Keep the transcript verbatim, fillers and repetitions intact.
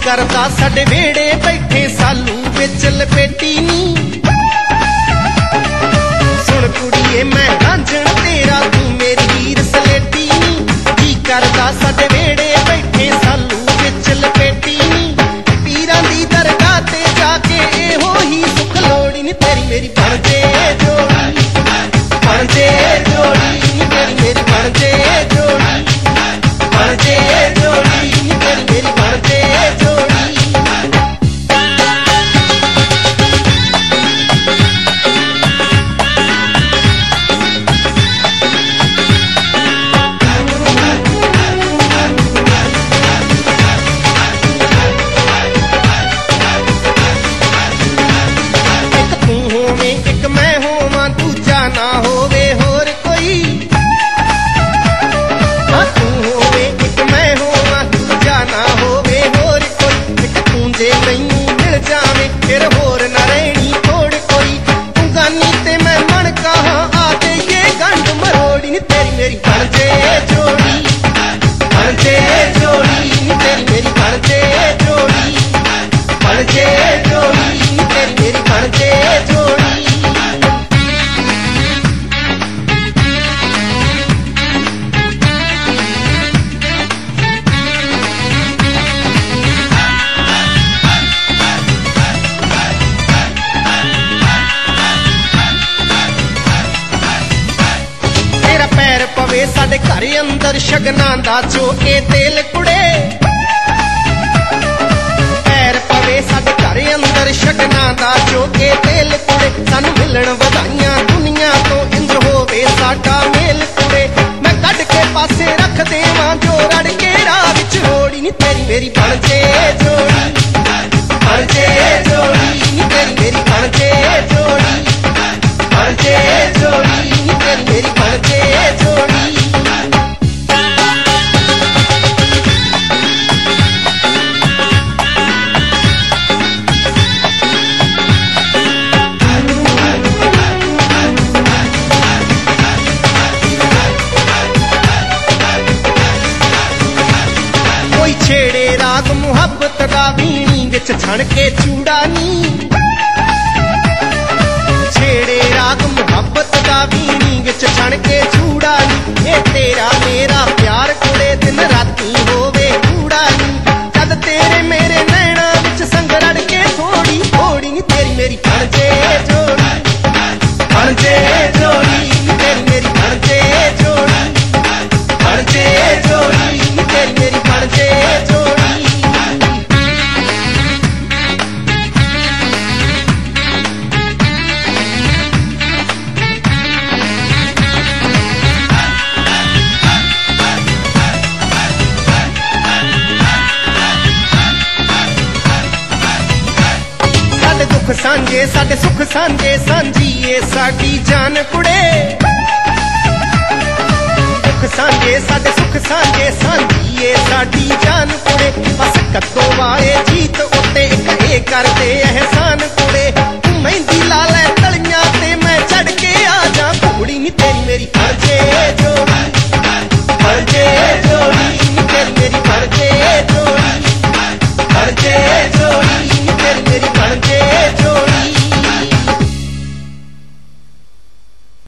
करदा साडे वेड़े बैठे सालू विच लपेटी नी। सुन कुड़िए मैं रांझण तेरा तू मेरी हीर सलेटी नी। जी करदा साडे वेड़े बैठे सालू विच लपेटी नी। पीरां दी दरगाह ते जाके एहो ही सुख लोड़ी नी तेरी मेरी बन जे जोड़ी, बन जे जोड़ी नी तेरी मेरी बन जे जोड़ी, बन जे जोड़ी नी तेरी मेरी बन जे जोड़ी। साडे घर अंदर शगनां दा चोके तेल कुड़े, पैर पवे साडे घर अंदर शगनां दा चोके तेल कुड़े। सानू मिलन वधाइयां दुनिया तो इंज होवे साडा मेल कुड़े। मैं कढ के पासे रख देवां जो रड़ के राह विच रोड़ी नी तेरी मेरी बन जे जोड़ी, बन जे जोड़ी नी तेरी मेरी बन जे जोड़ी, बन जे जोड़ी नी तेरी मेरी बन जे जोड़ी। छेड़े राग मुहब्बत दा वीणी विच छण के चूड़ा नी। छेड़े राग मुहब्बत दा वीणी विच छण के चूड़ा नी। ये तेरा मेरा प्यार कुड़े दिन राती होवे कूड़ा नी। जद तेरे मेरे नैना विच संग रड़ के थोड़ी थोड़ी नी तेरी मेरी बन जे जोड़ी, बन जे जोड़ी नी तेरी मेरी बन जे जोड़ी, बन जे जोड़ी नी तेरी मेरी बन जे जोड़ी। साडे दुख सांझे साडे सुख सांझे सांझीए साडी जान कुड़े। दुख सांझे साडे सुख सांझे सांझीए साडी जान कुड़े। बस कद्दों वाले जीत उत्ते इक ए कर दे एहसान कुड़े। तू मैं